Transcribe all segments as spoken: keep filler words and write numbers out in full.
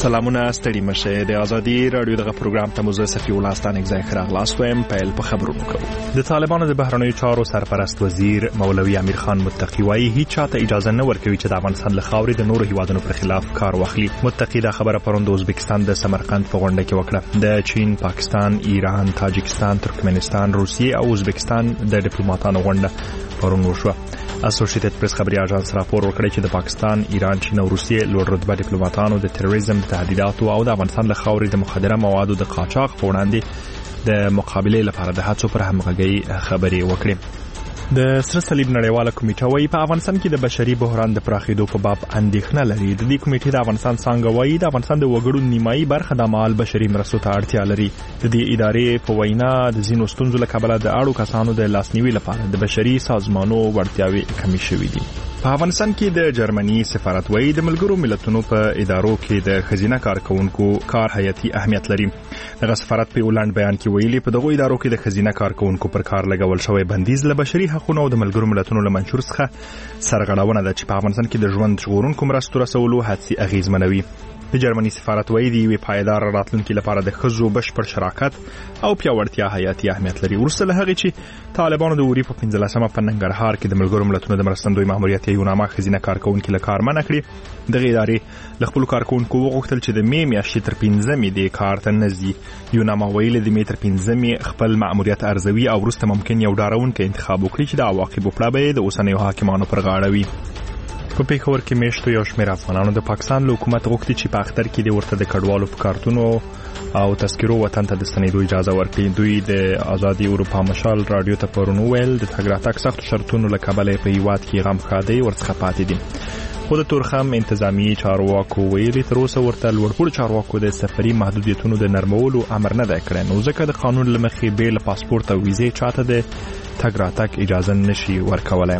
سلامونه ستړي مشه د ازادي رادیو دغه پروګرام ته مزه صفي ولستان اگزای خراغ لاسویم پیل په خبرونو کوو. د طالبانو د بهرنیو چارو سرپرست وزیر مولوی امیر خان متقی وايي هیڅ چاته اجازه نه ورکوي چې د افغانستان له خاورې د نورو هیوادونو پر خلاف کار واخلي. متقی دا خبره پروند ازبکستان د سمرقند په غونډه کې وکړه. د چین، پاکستان، ایران، تاجکستان، ترکمنستان، روسیې او ازبکستان د ډیپلوماټانو غونډه پرون وشوه. اسوسییټډ پریس خبري اژانس راپور ورکړی چې د پاکستان، ایران، چین او روسیې لوړ رتبه ډیپلوماټانو د تروریزم د تهدیداتو او د افغانستان له خاورې د مخدره موادو د قاچاق په وړاندې د مقابله لپاره د هڅو پر همغږۍ خبرې وکړې. د سره صلیب نړیواله کمیټه وايي په افغانستان کې د بشري بحران د پراخېدو په باب اندېښنه لري. د دې کمیټې د افغانستان څنګه وايي د افغانستان د وګړو نیمایي برخه د مال بشري مرستو ته اړتیا لري. د دې ادارې په وینا د ځینو ستونزو له کبله د اړو کسانو د لاسنیوي لپاره د بشري سازمانونو وړتیاوې کمې شوې دي. په افغانستان کې د جرمني سفارت وايي د ملګرو ملتونو په ادارو کې د خزینه کارکونکو کار حیاتي اهمیت لري. دغه سفارت په ولاند بیان کې ویلي په دغه ادارو کې د خزینه کارکونکو پر کار لګول شوی بندیز له بشري حقوقو او د ملګرو ملتونو له منشور څخه سرغړونه ده چې په افغانستان کې د ژوند ژغورونکو مرستو رسولو هڅې اغیزمنوي. د جرمني سفارت وايي د یوې پایدار راتلونکي لپاره د ښځو بشپړ شراکت او پیاوړتیا حیاتي اهمیت لري. وروسته له هغې چې طالبانو د اوري په پنځلسمه په ننګرهار کې د ملګرو ملتونو د مرستندوی ماموریت یونامه خزینه کارکونکي له کار منع کړي، دغه ادارې له خپلو کارکونکو وغوښتل چې د مې میاشتې تر پنځمې د کار ته نه ځي. یونامه ویلي د مې تر پنځمې خپل ماموریت ارزوي او وروسته ممکن یو ډارونکی انتخاب وکړي چې د عواقبو پړه به د اوسنیو حاکمانو پر غاړه وي. په پیښور کې میشتو یو شمېر افغانانو د پاکستان له حکومت غوښتي چې په اختر کې د ورته د کډوالو په کارتونو او تذکرو وطن ته د ستنېدو اجازه ورکړي. دوی د آزادي اروپا مشال رادیو ته پرون ویل د تګ راتګ سختو شرطونو له کبله په هیواد کې غم ښادۍ ورڅخه پاتې دي. خو د تورخم انتظامی چارواکو ویلي تر اوسه ورته لوړپوړو چارواکو د سفري محدودیتونو د نرمولو امر نه دی کړی، نو ځکه د قانون له مخې بې له پاسپورت او ویزې چاته د تګ راتګ اجازه نشي ورکولی.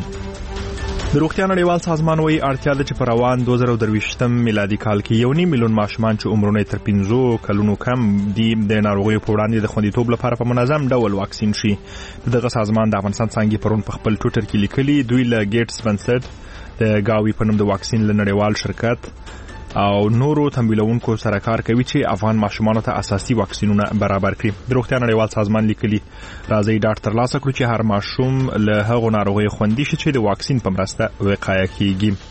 د روغتیا نړیوال سازمان وايي اړتیا ده چې په روان دوه زره درویشتم میلادي کال کې یو نیم میلیون ماشومان چې عمرونه تر پنځو کلونو کم دي د ناروغیو په وړاندې د خوندیتوب لپاره په منظم ډول واکسین شي. دغه سازمان د افغانستان څانګې پرون په خپل ټویټر کې لیکلي دوی له ګیټس بنسټ د گاوی په نوم د واکسین له نړیوال شرکت او نورو تمویلونکو سره کار کوي چې افغان ماشومانو ته اساسي واکسینونه برابر کړي. د روغتیا نړیوال سازمان لیکلي راځي ډاډ ترلاسه کړو چې هر ماشوم له هغو ناروغیو خوندي شي چې د واکسین په مرسته وقایه کیږي.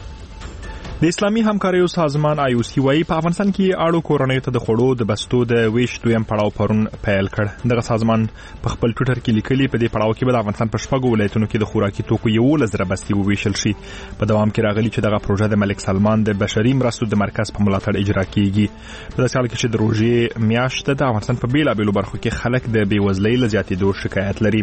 د اسلامي همکاریو سازمان آی او سی وايي په افغانستان کې اړو کورنیو ته د خوړو د بستو د ویش دویم پړاو پرون پیل کړ. دغه سازمان په خپل ټویټر کې لیکلي په دې پړاو کې به د افغانستان په شپږو ولایتونو کې د خوراکي توکو یولس زره بستې وویشل شي. په دوام کې راغلي چې دغه پروژه د ملک سلمان د بشري مرستو د مرکز په ملاتړ اجرا کیږي. په داسې حال کې چې د روژې میاشت د افغانستان په بیلابیلو برخو کې خلک د بېوزلۍ له زیاتېدو شکایت لري.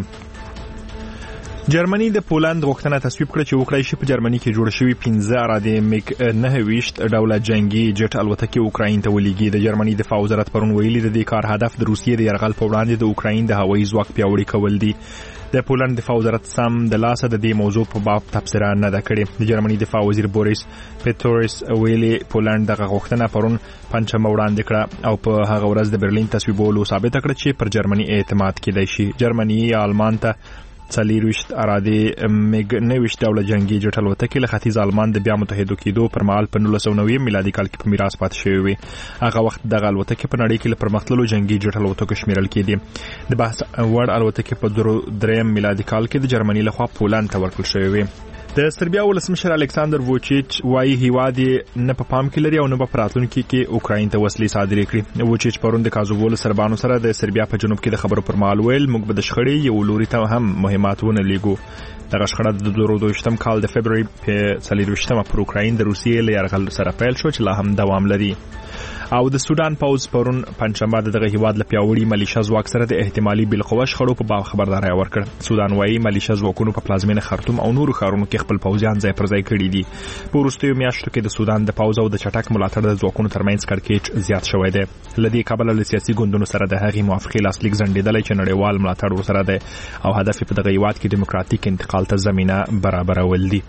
جرمني د پولند غوښتنه تصویب کړه چې وکړای شي په جرمني کې جوړ شوی پنځه اراده میګ نه ویشت ډوله جنگي جټ الوتکې اوکراین ته ولېږي. د جرمني دفاع وزارت پرون ویلي د دې کار هدف د روسیې د یرغل په وړاندې د اوکراین د هوایي ځواک پیاوړي کول دي. د پولند دفاع وزارت سم د لاسه د دې موضوع په باب تبصره نه ده کړې. د جرمني دفاع وزیر بوریس پیټورس ویلي پولند دغه غوښتنه پرون پنځمه وړاندې کړه او په هغه ورځ د برلین تصویبولو ثابت کړ چې پر جرمني اعتماد کېدای شي. جرمني یا آلمان ته څلورویشت اراده میګ نه ویشت ډوله جنگي جټ الوتکې له ختیځ آلمان د بیا متحدو کېدو پر مهال په نولس سوه نوي میلادي کال کې په میراث پاتې شوې وې. هغه وخت دغه الوتکې په نړۍ کې له پرمختللو جنگي جټ الوتکو شمیرل کېدې. د بحث وړ الوتکې په دریم میلادي کال کې د جرمني لخوا پولند ته ورکړل شوې وې. د سربیا ولسمشر الکساندر ووچیچ وايي هیواد نه په پام کې لري او نه په راتلونکي کې اوکراین ته وسلې صادرې کړي. ووچیچ پرون د کازوول سربانو سره د سربیا په جنوب کې د خبرو پر مهال ویل موږ به د شخړې یو لوري ته هم مهمات ونه لیږو. دغه شخړه د دوه زره دویشتم کال د فبروري په څلورویشتمه پر اوکراین د روسیې له یرغل سره پیل شو چې لا هم دوام لري. او د سودان پوز پرون پنځمبه دغه هیواد له پیاوړي ملیشیا ځواک سره د احتمالي بالقوه شخړو په باب خبرداري ورکړ. سودان وايي ملیشیا ځواکونو په پلازمینه خرطوم او نورو ښارونو کې خپل پوځیان ځای پر ځای کړي دي. په وروستیو میاشتو کې د سودان د پوز او د چټک ملاتړ د ځواکونو ترمنځ کړکېچ زیات شوی دی. له دې کبله له سیاسي ګوندونو سره د هغې موافقې لاسلیک ځنډېدلی چې نړیوال ملاتړ ورسره دی او هدف یې په دغه هیواد کې دیموکراتیک انتقال ته زمینه برابرول دي.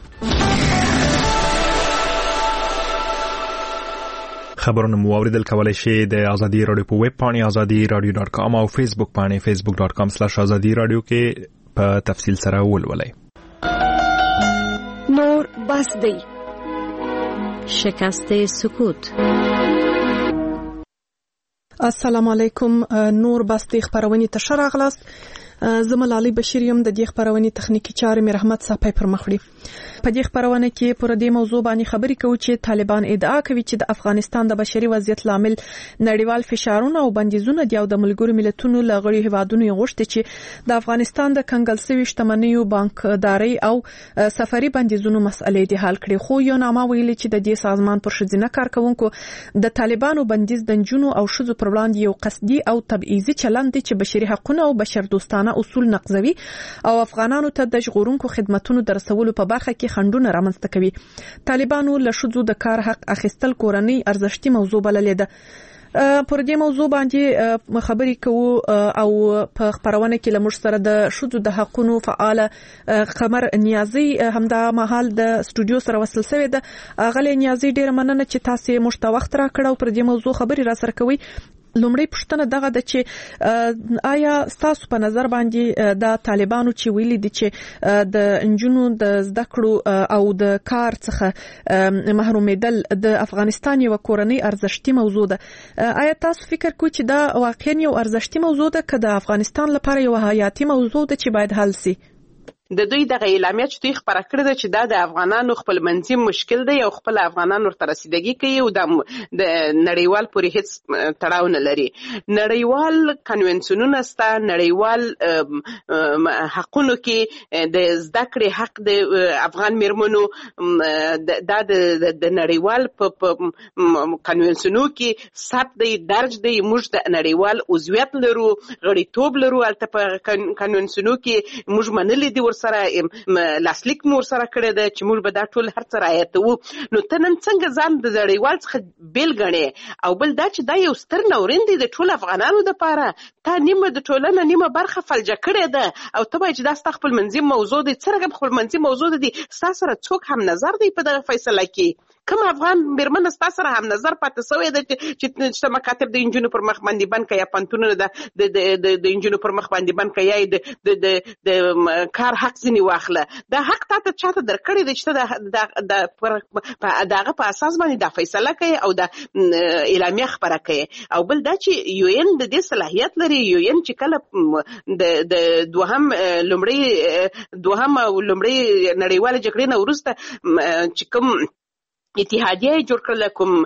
خبرونه مو اوریدل کولای شئ د ازادي رادیو په ویب پاڼې ازادي رادیو ډاټ کام او فیسبوک پاڼې فیسبوک ډاټ کام سلاش ازادي رادیو کې په تفصیل سره ولولئ. نور بس دی شکست سکوت السلام علیکم. نور باستی خبرونه ته شراغلاست. زه ملالۍ بشیر یم. د دې خبرونې تخنیکی چارې مې رحمت صاحب پر مخ وړي. په دې خبرونه کې پر دې موضوع باندې خبرې کوو چې طالبان ادعا کوي چې د افغانستان د بشري وضعیت لامل نړیوال فشارونه او بندیزونه دي او د ملګرو ملتونو لغړي هیوادونو غوښتي چې د افغانستان د کنګل سوي شتمنیو بانکداري او سفري بندیزونو مسئلې دي حل کړي. خو یو نامه ویلي چې د دې سازمان پر شذینه کارکونکو د طالبانو بندیز د جنونو او شذو پر وړاندې یو قصدي او تبعیضي چلند دي چې بشري حقوقونه او بشردوستانه اصول نقضوي او افغانانو ته د ژغورونکو خدماتونو د رسولو په برخه کې خنډونه رامنځته کوي. طالبانو له شذو د کار حق اخیستل کورنۍ ارزښتي موضوع بللې ده. پر دې موضوع باندې خبرې کوو او په خبرونه کې لمر سره د شذو د حقوقو فعال قمر نیازي همدا مهال د استودیو سره وصل شوی ده. غلې نیازي ډیر مننه چې تاسو مشته وخت را کړو پر دې موضوع خبرې را سره کوي. لومړی پوښتنه دغه ده چې آیا تاسو په نظر باندې د طالبانو چې ویلي دي چې د انجونو د زده کړو او د کار څخه محرومیدل د افغانستان یو کورنۍ ارزښتي موضوع ده، آیا تاسو فکر کوئ چې دا واقعا یو ارزښتي موضوع ده که د افغانستان لپاره یو حیاتي موضوع ده چې باید حل شي؟ د دوی دغه اعلامیه چې دوی خبره کړې ده چې دا د افغانانو خپل منځي مشکل دی او خپل افغانانو ورته رسیدګي کوي او د نړیوال پورې هیڅ تړاو نه لري. نړیوال کنونسیونونه سته، نړیوال حقونو کې د زده کړې حق د افغان میرمنو دا د نړیوال په کنونسیونو کې ثبت دی، درج دی. موږ د نړیوال عضویت لرو، غړیتوب لرو. هلته په کنونسیونو کې موږ منلي دي، سره لاسلیک مور سره کړی ده چې موږ به دا ټول هر څه رعایتوو. نو ته نن څنګه ځان د نړیوال څخه بیل ګڼې؟ او بل دا چې دا یو ستر ناورین دی د ټول افغانانو دپاره. تا نیمه د ټولنه نیمه برخه فلجه کړې ده او ته وایې چې دا ستا خپل منځي موضوع دی. څرنګه خپل منځي موضوع دی؟ ستا سره څوک هم نظر دی په دغه فیصله کې؟ کوم افغان میرمن ستا سره هم نظر پاتې شوی ده چې مکاتب د انجونو پر مخ باندې بند کړي یا پوهنتونونه د انجونو پر مخ باندې بند کړي یا د کار حق ځینې واخله؟ دا حق تا ته چاته درکړی دی چې ته د هغه په اساس باندې دا فیصله کوي او دا اعلامیه خپره کوي؟ او بل دا چې یو این د دې صلاحیت لري. یو این چې کله د دوهم لومړی دوهم او لومړی نړیواله جګړې نه وروسته چې کوم اتحادیه جوړ کړل، کوم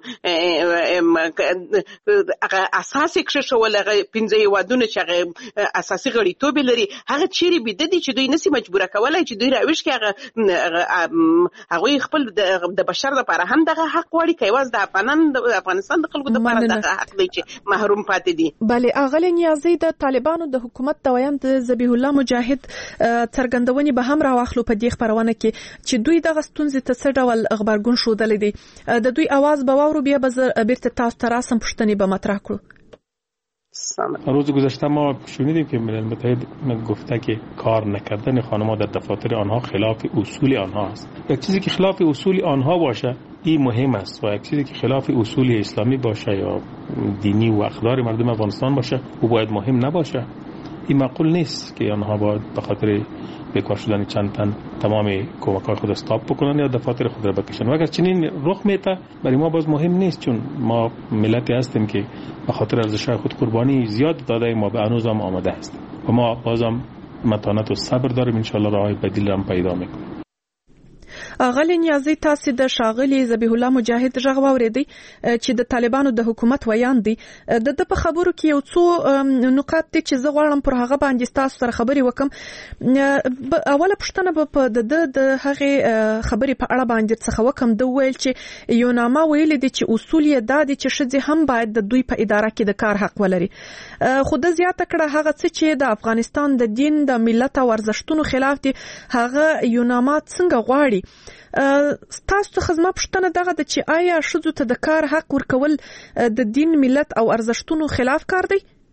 هغه اساسي کښښول، هغه پنځه هیوادونه چې هغه اساسي غړیتوب لري، هغه چیرې بیده دي چې دوی نسي مجبوره کولی چې دوی راویښ کړي هغه هغوی خپل د بشر لپاره هم دغه حق غواړي که یوازې د افغانان د افغانستان د خلکو دپاره دغه حق دی چې محروم پاتې دي. بلې اغلې نیازي د طالبانو د حکومت د ویاند ذبیح الله مجاهد څرګندونې به هم راواخلو په دې خپرونه کې چې دوی دغه ستونزې ته څه ډول غبرګون ښودلی دی. د دوی आवाज به واورو، بیا به بیرته تاسو ته راسم پوښتنې به مطرح کړو. روز گذشته ما شنیدیم که ملل متحد گفته که کار نکردن خانم‌ها در دفاتر آنها خلاف اصول آنها است. یک چیزی که خلاف اصول آنها باشه این مهم است و یک چیزی که خلاف اصول اسلامی باشه یا دینی و اقدار مردم افغانستان باشه او باید مهم نباشه. این معقول نیست که آنها باید به خاطر بیکار شدن چند تن تمام کمک‌های خود استاپ بکنن یا دفاتر خود را بکشن. و اگر چنین رخ میته برای ما باز مهم نیست، چون ما ملتی هستیم که به خاطر ارزش‌های خود قربانی زیاد داده، ما به هنوز هم آماده هستیم و ما بازم متانت و صبر داریم. ان شاء الله راههای بدیل هم پیدا میکنیم. غلی نیازي تاسو د شاغلي ذبیح الله مجاهد غږ واوریدي چې د طالبانو د حکومت ویان دي. د په خبرو کې یو څو نقاط دي چې زه غواړم پر هغه باندې تاسو سره خبرې وکم. اوله پوښتنه به په د د هغه خبرې په اړه باندې څه وکم. د ویل چې یو نامه ویل دي چې اصول یې دا دي چې شذې هم باید د دوی په اداره کې د کار حق ولري. خو د زیاته کړه هغه څه چې د افغانستان د دین د ملت او ارزښتونو خلاف دي هغه یو نامه څنګه غواړي. تاسو ته خدمت پوښتنه دغه د چې آیا ښځو ته د کار حق ورکول د دین ملت او ارزښتونو خلاف کار دی؟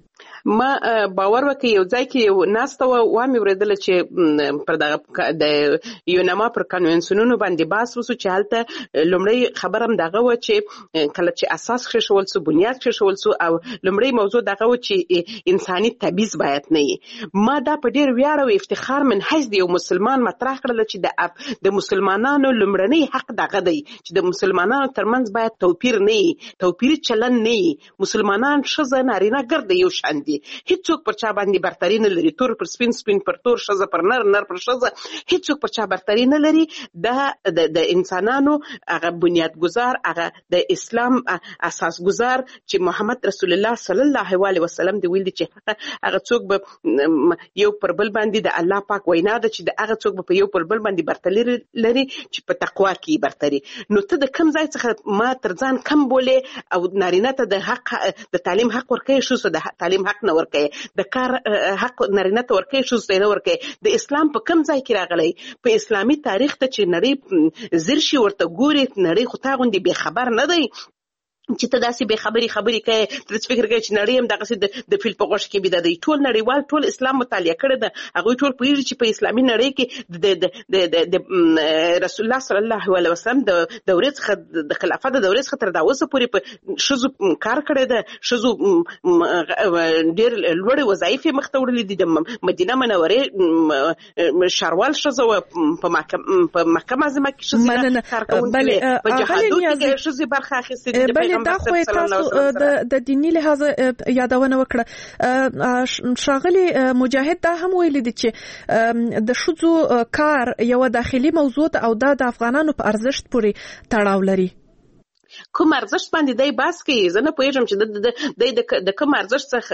ما باور وکړ یو ځای کې یو ناسته و وامې اورېدله چې پر دغه د یوناما پر کنونسیونونو باندې بحث وسو چې هلته لومړی خبر هم دغه و چې کله چې اساس کېښول سو بنیاد کېښول سو او لومړی موضوع دغه و چې انساني تبعیض باید نه وي. ما دا په ډېر ویاړ او افتخار من حیث د یو مسلمان مطرح کړله چې د د مسلمانانو لومړنی حق دغه دی چې د مسلمانانو ترمنځ باید توپیر نه وي، توپیري چلن نه وي. مسلمانان ښځه نارینه ګرده یو شان دي، هیڅوک پر چا باندې برتري نه لري، تور پر سپین سپین پر تور، ښځه پر نر نر پر ښځه، هیڅوک پر چا برتري نه لري. دا د انسانانو هغه بنیاد گذار، هغه د اسلام اساس گذار چې محمد رسول الله صلی الله علیه وسلم دی ویل چې هغه څوک به یو پر بل باندې د الله پاک وینا ده چې د هغه څوک به په یو پر بل باندې برتري لري چې په تقوا کې برتري. نو ته د کم ځای څخه ما تر ځان کم بولې او نارینه ته د حق د تعلیم حق ورکوي، شو د تعلیم حق نه ورکوي، د کار حق نارینه ته ورکوي، شو نه ورکوي. د اسلام په کم ځای کې راغلی؟ په اسلامي تاریخ ته چې نړۍ زر شي ورته ګوري، نړۍ خو تا غوندې بې خبر نه دی چې ته داسې بې خبرې خبرې کوې. ته داسې فکر کوې چې نړۍ هم دغسې د فیل په غوښ کې بیده دی. ټول نړیوال ټول اسلام مطالعه کړی ده، هغوی ټول پوهېږي چې په اسلامي نړۍ کې د رسول الله صلی الله علیه وسلم د دورې څخه د خلافت د دورې څخه تر دا اوسه پورې په ښځو کار کړی ده، ښځو ډېر لوړې وظایف یې مخته وړلي دي. د مدینه منورې ښاروال ښځه وه، په مکه معظمه کې ښځې کار کوونکې وې، په جهادونو کې ښځې برخه اخیستې دي. دا خو تاسو د دیني لحاظ یادونه وکړه. ښاغلي مجاهد دا هم ویلي دي چې د ښځو کار یو داخلي موضوع ده او دا د افغانانو په ارزښت پورې تړاو لري. کوم ارزښت باندې دی بحث کوي؟ زه نه پوهېږم چې دی د کوم ارزښت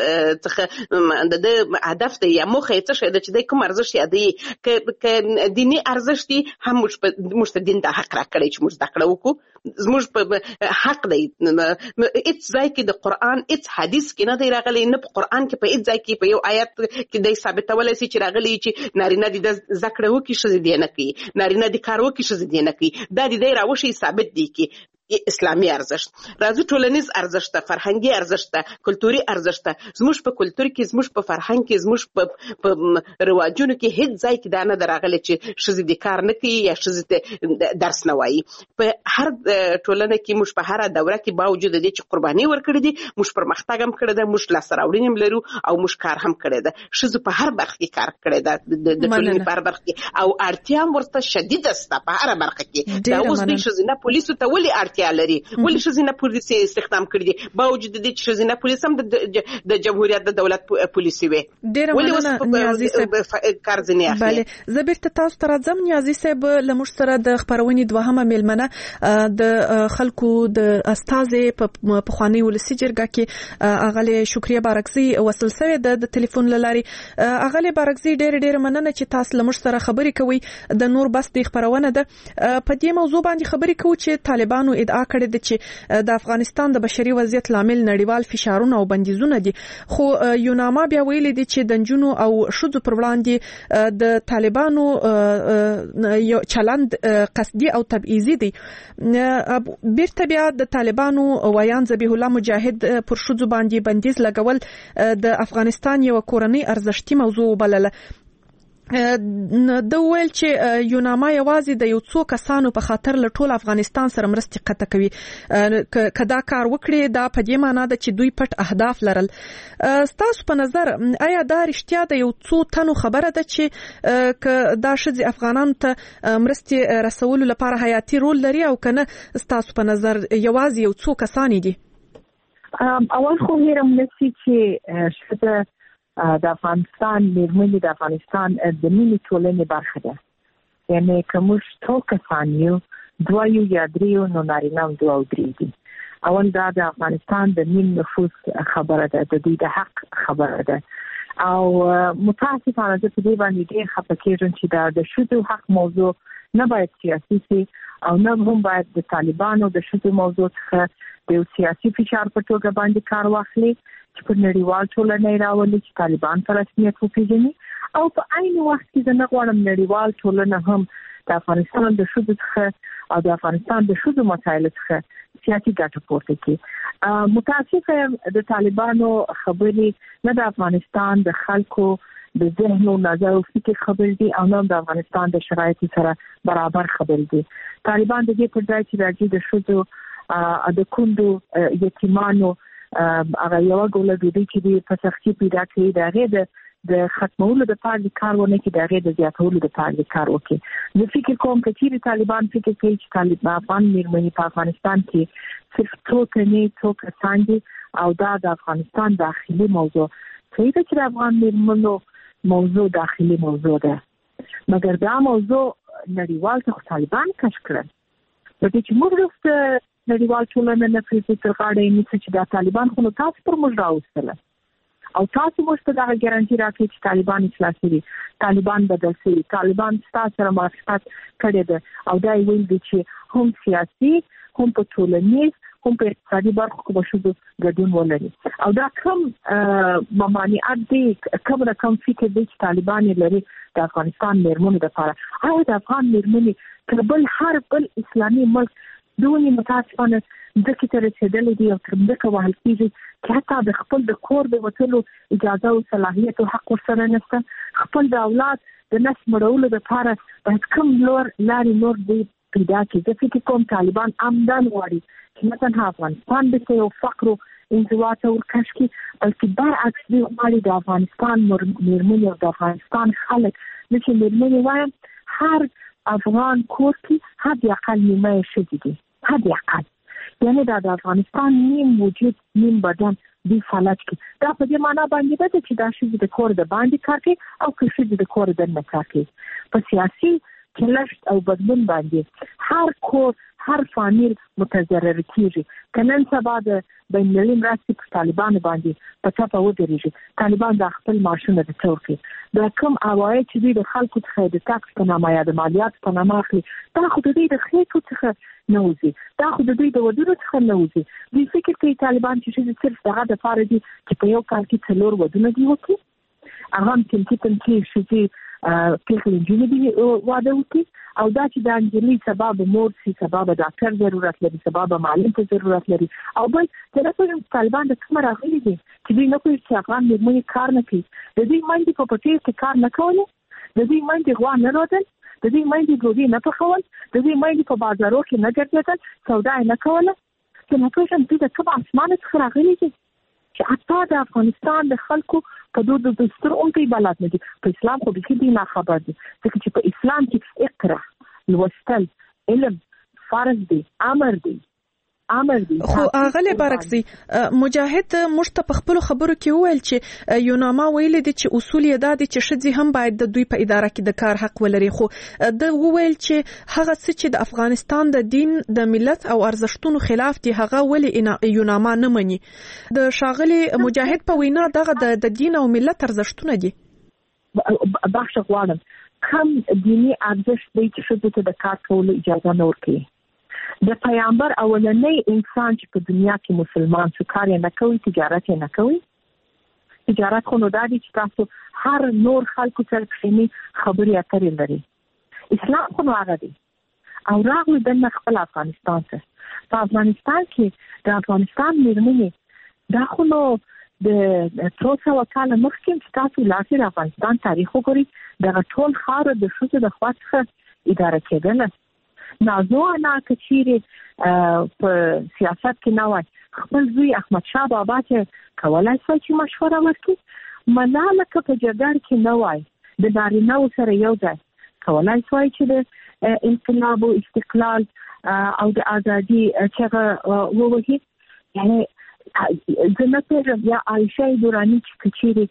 څخه د ده هدف دی یا موخه یې څه شی ده چې دی کوم ارزښت یادوي. که دیني ارزښت دی هم موږ ته دین دا حق راکړی چې موږ زده کړه وکړو، زموږ په حق دی. هېڅ ځای کې د قرآن هېڅ حدیث کې نه دی راغلی، نه په قرآن کې په هېڅ ځای کې په یو آیت کې دی ثابتولی سي چې راغلی چې نارینه دې د زده کړه وکړي ښځې دې نه کوي، نارینه دې کار وکړي ښځې دې نه کوي. دا دې دی راوښیي ثابت دی کې اسلامي ارزښت. راځو ټولنیز ارزښت ته، فرهنګي ارزښت ته، کلتوري ارزښت ته. زموږ په کلتور کې، زموږ په فرهنګ کې، زموږ په رواجونو کې هېڅ ځای کې دا نه ده راغلی چې ښځې دې کار نه کوي یا ښځې ته درس نه وایي. په هر ټولنه کې موږ په هره دوره کې باوجود دې چې قرباني ورکړې دي، موږ پرمختګ هم کړی ده، موږ لاسته راوړنې هم لرو او موږ کار هم کړی ده. ښځو په هر برخه کې کار کړی ده، د ټولنې په هر برخه کې، او اړتیا هم ورته شدیده شته په هره برخه کې. دا اوس دوی ښځینه پولیسو ته ولې اړتیا لري؟ ولې ښځینه پولیس یې استخدام کړي دي باوجود دې چې ښځینه پولیس هم د جمهوریت د دولت پولیسي وي؟ ډېره مننه نیازي صاحب. کار ځینې اخلي. بله، زه بیرته تاسو ته راځم. نیازي صاحب له موږ سره د خپرونې دوهمه میلمنه د خلکو د استازې په پخواني ولسي جرګه کې اغلې شکریه بارکزي وصل شوې ده د ټلیفون له لارې. اغلې بارکزي ډېر ډېر مننه چې تاسو له موږ سره خبرې کوئ. د نور بس د خپرونه ده په دې موضوع باندې خبرې کوو چې طالبانو ادعا کړې ده چې د افغانستان د بشري وضعیت لامل نړیوال فشارونه او بندیزونه دي. خو یوناما بیا ویلي دي چې د نجونو او ښځو پر وړاندې د طالبانو یو چلند قصدي او تبعیضي دی. بیرته بیا د طالبانو ویان ذبیح الله مجاهد پر ښځو باندې بندیز لګول د افغانستان یو کورنۍ ارزښتي موضوع وبلله. د ویل چې یوناما یوازې د یو څو کسانو په خاطر له ټول افغانستان سره مرستې قطع کوي. کدا کار وکړي دا په دې معنی ده چې دوی پټ اهداف لرل. ستاسو په نظر آیا دا رښتیا د یو څو تنو خبره ده چې ک دا ښځې افغانانو ته مرستې رسولو لپاره حیاتي رول لري او کنه ستاسو په نظر یوازې یو څو کسان دي؟ اول خو هیرم نسی چې ښځه د افغانستان میرمنې د افغانستان د ملي ټولنې برخه ده. یعنی که موږ څو کسان یو، دوه یو یا درې یو، نو نارینه هم دوه او درې دي. اول دا د افغانستان د ملي نفوس خبره ده، د دوی د حق خبره ده. او متاسفانه زه په دې باندې ډېر خفه کېږم چې دا د ښځو حق موضوع نه باید سیاسي شي او نه هم باید د طالبانو د ښځو موضوع څخه د یو سیاسي فشار په توګه باندې کار واخلي چې په نړیوال ټولنه یې راولي چې طالبان په رسمیت وپېژني. او په عین وخت کې زه نه غواړم نړیوال ټولنه هم د افغانستان د ښځو څخه او د افغانستان د شذو مسایل څخه سیاسي ګټه پورته کړي. متاسفه د طالبانو خبرې نه د افغانستان د خلکو د ذهن او نظر او فکر خبر دي او نه د افغانستان د شرایطو سره برابر خبر دي. طالبان د دې پر ځای چې راځي د شذو د کوندو یتیمانو هغه یو ګول د دې چې د فسخي پیدا کړي د غیر د ختمولو د پاره کارونه کې د غیر د زیاتولو د پاره کار وکړي. زه فکر کوم چې طالبان فکر کوي چې طالبان افغان میرمنې په افغانستان کې صرف څو تنې څو کسان دي او دا د افغانستان داخلي موضوع څه ده چې د افغان میرمنو موضوع داخلي موضوع ده، مګر دا موضوع نړیوال ته طالبان کش کړل. په دې چې موږ د نړیوال ټولنې نه فکر تر غاړې نیسي چې د طالبان خو تاسو پر موږ راوستل او تاسو موږ ته دا ګارانټي راکړي چې طالبان اصلاح شي، طالبان بدل شي، طالبان ستاسو سره موافقت کړی ده او دا ویل دي چې هم سیاسي هم په ټولنیز هم په اقتصادي برخو کې به شو ګډون ولري. او دا کوم ممانعت دي کوم رقم فکر دي چې طالبان لري د افغانستان میرمنو لپاره. هغه د افغان میرمنې تر بل هر بل اسلامي ملک دونی متاسفانه ځکه چې رسیدلې دي او تر دغه وهل کېږي چې حتی د خپل د کور د وتلو اجازه او صلاحیت او حق ورسره نشته. خپل د اولاد د نس مړولو لپاره باید کوم لور لارې نور دی پیدا کړي. زه فکر کوم طالبان عمدن غواړي چې نه تنها افغانستان به یو فقر او انزوا ته ورکش کړي، بلکې برعکس دی غواړي د افغانستان میرمنې او د افغانستان خلک چې میرمنې وایم هر افغان کور کې حد اقل نیمه شدی دي، حد اقل یعنی دا د افغانستان نیم وجود نیم بدن دی فلج کی. دا په دې معنا باندې ده چې دا شی د کور د باندې کار کوي او که شی د کور د نه کار کوي. په سیاسي کلشت او بدلون باندې هر کور هر فامیل متضرر کیږي. کنن سبا د بین المللي مرستې په طالبان باندې په ټاپه ودرېږي. طالبان د خپل ماشونه د تورکي دا کوم عواید چې د خلکو څخه د ټاکس په نامه یا د مالیات په نامه اخلي دا خو د دې د خېټو څخه نه وځي، دا خو د دوی د ودونو څخه نه وځي. دوی فکر کوي طالبان چې صرف دغه د فارغ دي چې په یو کال کې څلور ودونه دي وکړي، هغه هم چې تم کې شي پیغلې جنې دی واده وکړي او دا چې د انجلي سبب مور سي سبب ډاکټر ضرورت لري، سبب معلم ته ضرورت لري. او بل چې طالبان د کوم راغلي دي چې دوی نه کوي چې افغان میرمنې کار نه کوي، د دې باندې په پټي کې کار نه کوي، د دې باندې غوا نه راځي، د دې باندې ګوډي نه پخول، د دې باندې په بازارو کې نه ګرځېدل، سودا نه کوله. چې نه کوم چې د کوم اسمان څخه راغلي دي چې حتی د افغانستان د خلکو په دوه د دستور اون په بلاد نه دي. په اسلام خو به دي نه خبر دي ځکه چې په اسلام کې اقرا لوستل علم فرض دي، امر دي امر دي. خو اغله برعکسي مجاهد مشت په خپل خبرو کې وویل چې یوناما ویل دي چې اصول یې د دې چې شذې هم باید د دوی په اداره کې د کار حق ولري. خو د وویل چې هغه څه چې د افغانستان د دین د ملت او ارزښتونو خلاف دي هغه ولې یوناما نه مني. د شاغلي مجاهد په وینا دغه د دین او ملت ارزښتونه دي. بخښ غواړم کوم دینی ارزښت دی چې شذې ته د کار کولو اجازه نه ورکوي. د پیغمبر اولنۍ انسان چې په دنیا کې مسلمان شو کار نه کوي، تجارت نه کوي. تجارت خو نو دا دي چې تاسو هر نور خلکو سره کښینی خبرې اترې لري. اسلام خو نو هغه دی او راغلی د خپل افغانستان ته. په افغانستان کې د افغانستان میرمنې دا خو نو د څو سوه کاله مخکې چې تاسو لاسي د افغانستان تاریخ وګورئ دغه ټول خاوره د ښځو د خوا څخه اداره کېدله. نازو انا کچيري په سیاست کې نه وای خپل زوی احمد شاه بابا چې کولای شي چې مشوره وکړي، ملاله که په جګړه کې نه وای د نارینه سره یو ځای کولای شي چې د انقلاب او استقلال او د ازادي چې ووهي. یعنی زنه پیژم یا عایشه دورانی چې کچيري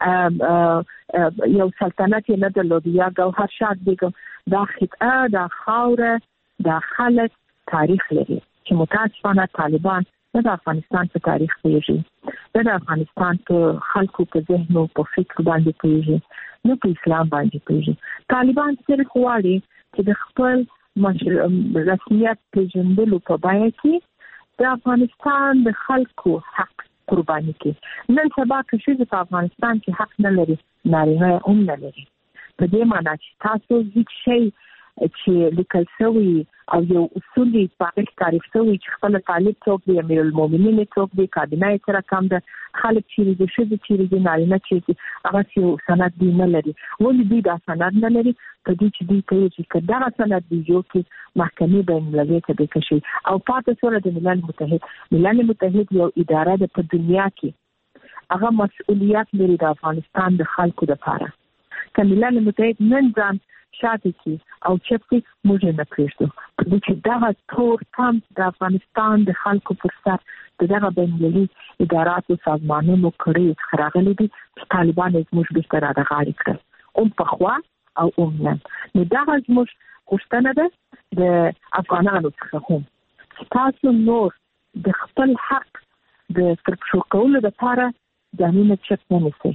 یو سلطنت نه درلود یا ګوهر شاه بیگم دا خطه دا خاوره دا خلک تاریخ لري چې متاسفانه طالبان نه د افغانستان په تاریخ پیژني، نه د افغانستان په خلکو په ذهن او په فکر باندې پیژني، نه په اسلام باندې پیژني. طالبان صرف غواړي چې د خپل رسمیت پیژندلو په بیه کې د افغانستان د خلکو حق قرباني کوي. نن سبا که ښځې په افغانستان کې حق نه لري، نارینه هم نه لري. په دې معنی چې تاسو هیڅ شی چې لیکل شوی او یو اصولي پاک تعریف شوی چې خپل طالب څوک دی، امیر المؤمنین څوک دی، کابینه یې سره کم ده، خلک چیرې دي، ښځې چیرې دي، نارینه چیرې دي، هغه یو سند دی نه لري. ولې دوی دا سند نه لري؟ په دې چې دوی کوي چې که دغه سند دی جوړ کړي محکمې بین المللي ته به کشي او پاتې سره د ملل متحد ملل متحد یو اداره ده په دنیا کې، هغه مسؤلیت لري د افغانستان د خلکو لپاره. که ملل متحد نن ځان شاته کی او چپتی موږ نه پریږدو د چې دغه تور کم د افغانستان د خلکو پر سر دغه بین‌المللي اداراتو سازمانونو کړي خراغلي دي چې طالبان یې موږ به تر راغلي کړل اون په خوا او اون نن. نو دغه موږ غوښتنه ده د افغانانو څخه هم تاسو نور د خپل حق د ترپشو کولو لپاره ځانونه چپ نه نیسئ.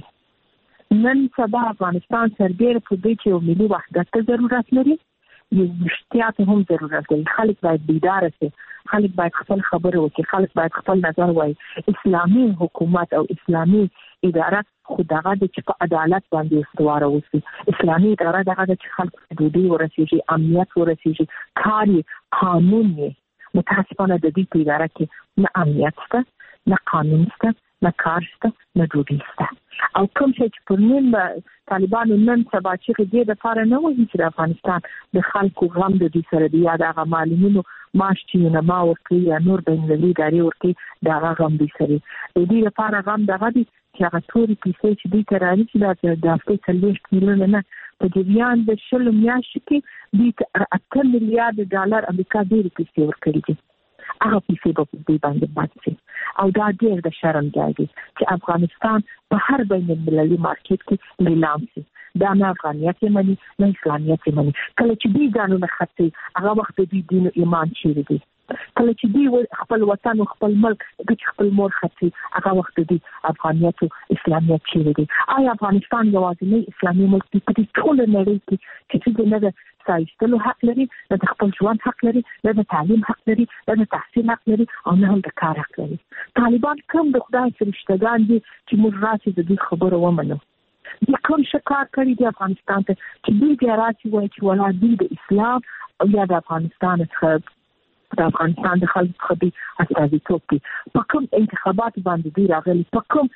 نن سبا افغانستان سربېره په دې چې یو ملي وحدت ته ضرورت لري، یو مشتیا ته هم ضرورت لري. خلک باید بیداره شي، خلک باید خپل خبره وکړي، خلک باید خپل نظر وایي. اسلامي حکومت او اسلامي اداره خو دغه د چې په عدالت باندې استواره وسی. اسلامي اداره دغه د چې خلکو ته ډوډۍ ورسیږي، امنیت ورسیږي، کار قانون یې. متاسفانه د دې په اداره کې نه امنیت شته، نه قانون شته، نه کار شته، نه ډوډۍ شته. او کوم چې پر نن طالبانو نن سبا چې دې د لپاره نه وایي چې د افغانستان د خلکو غم د دې سره دی، یا د معلمینو معاش چې نه ما ورکړي یا نور بین المللي ادارې ورکړي دا غم دې سره د دې لپاره غم دغه دي چې هغه توري پیسې چې دې تراني چې د هفتې څلوېښت میلیونه نه په جریان د شلو میاشتو کې دې اته میلیارډ ډالر امریکا ډېرې پیسې ورکړي دي. هغه پیسې به په دې باندې بند شي او دا ډېر د شرم ځای دی چې افغانستان په هر بین المللي مارکیټ کې نیلام شي. دا نه افغانیت یې مني نه اسلامیت یې مني. کله چې دوی ځانونه خرڅوي هغه وخت د دوی دین او ایمان چیرې دی. کله چې دوی خپل وطن او خپل ملک د خپل مور خرڅوي هغه وخت د دوی افغانیت او اسلامیت چیرې دی. آیا افغانستان یوازینی اسلامي ملک دی په دې ټوله نړۍ کې چې نه د سایستلو حق لري، نه د خپل ژوند حق لري، نه د تعلیم حق لري، نه د تحصیل حق لري او نه هم د کار حق لري؟ طالبان کوم د خدای فرشتګان دي چې موږ راشي د دې خبره ومنو؟ دوی کوم شکار کړی دی افغانستان ته چې دوی بیا راشي وایي چې ولا دوی د اسلام او یا د افغانستان څخه د افغانستان د خلکو څخه دوی استازیتوب کوي؟ په کوم انتخابات باندې دوی راغلي؟ په کوم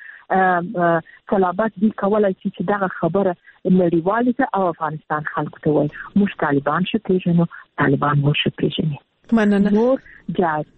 صلابات دوی کولی شي چې دغه خبره نړیواله ته او افغانستان خلکو ته وایي؟ موږ طالبان ښه پېژنو، طالبان موږ ښه پېژني. مننه. نور جایز